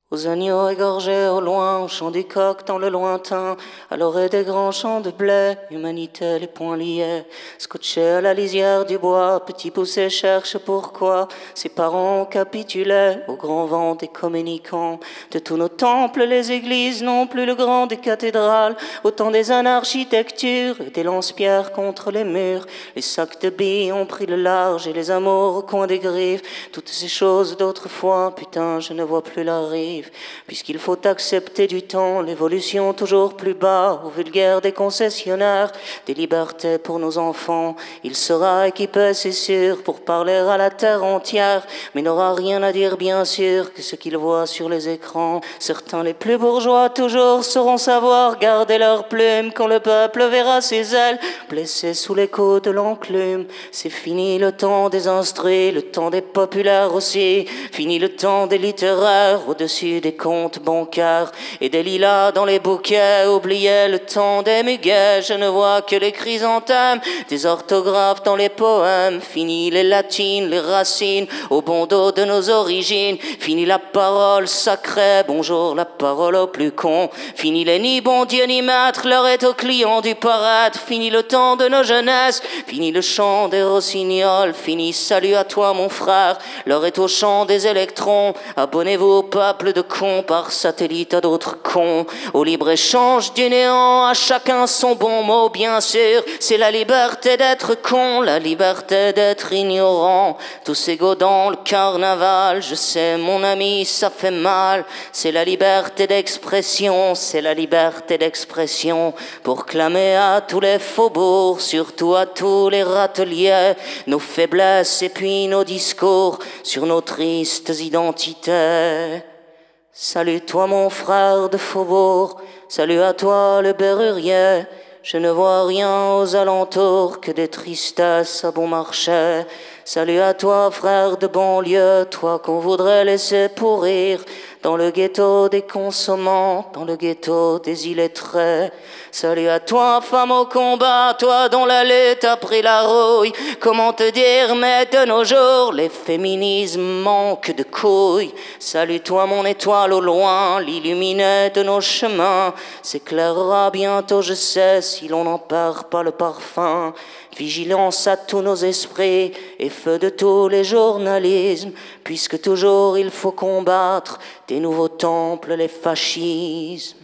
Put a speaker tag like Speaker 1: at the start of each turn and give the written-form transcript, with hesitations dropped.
Speaker 1: Aux agneaux égorgés au loin, au chant du coq dans le lointain, à l'orée des grands champs de blé, humanité les poings liés, scotchés à la lisière du bois, petit poussé cherche pourquoi ses parents ont capitulé au grand vent des communicants. De tous nos temples, les églises n'ont plus le grand des cathédrales, autant des anarchitectures et des lance-pierres contre les murs. Les sacs de billes ont pris le large et les amours au coin des griffes. Toutes ces choses d'autrefois, putain, je ne vois plus la rive. Puisqu'il faut accepter du temps, l'évolution toujours plus bas, au vulgaire des concessionnaires, des libertés pour nos enfants. Il sera équipé, c'est sûr, pour parler à la terre entière, mais n'aura rien à dire, bien sûr, que ce qu'il voit sur les écrans. Certains, les plus bourgeois, toujours sauront savoir garder leurs plumes quand le peuple verra ses ailes blessées sous l'écho de l'enclume. C'est fini le temps des instruits, le temps des populaires aussi, fini le temps des littéraires au-dessus des comptes bancaires et des lilas dans les bouquets. Oubliez le temps des muguets, je ne vois que les chrysanthèmes, des orthographes dans les poèmes. Fini les latines, les racines au bon dos de nos origines. Fini la parole sacrée, bonjour la parole au plus con. Fini les ni bon Dieu ni maître, l'heure est aux clients du paraître. Fini le temps de nos jeunesses, fini le chant des rossignols. Fini salut à toi mon frère, l'heure est au chant des électrons. Abonnez-vous au peuple de cons par satellite à d'autres cons. Au libre-échange du néant, à chacun son bon mot, bien sûr. C'est la liberté d'être con, la liberté d'être ignorant. Tous égaux dans le carnaval, je sais mon ami, ça fait mal. C'est la liberté d'expression, c'est la liberté d'expression. Pour clamer à tous les faubourgs, surtout à tous les râteliers, nos faiblesses et puis nos discours sur nos tristes identités. Salut toi mon frère de faubourg, salut à toi le berrurier. Je ne vois rien aux alentours que des tristesses à bon marché. Salut à toi frère de banlieue, toi qu'on voudrait laisser pourrir dans le ghetto des consommants, dans le ghetto des illettrés. Salut à toi femme au combat, toi dont la lutte a pris la rouille. Comment te dire, mais de nos jours les féminismes manquent de couilles. Salut toi mon étoile au loin, l'illuminé de nos chemins s'éclairera bientôt, je sais, si l'on n'en perd pas le parfum. Vigilance à tous nos esprits et feu de tous les journalismes, puisque toujours il faut combattre des nouveaux temples les fascismes.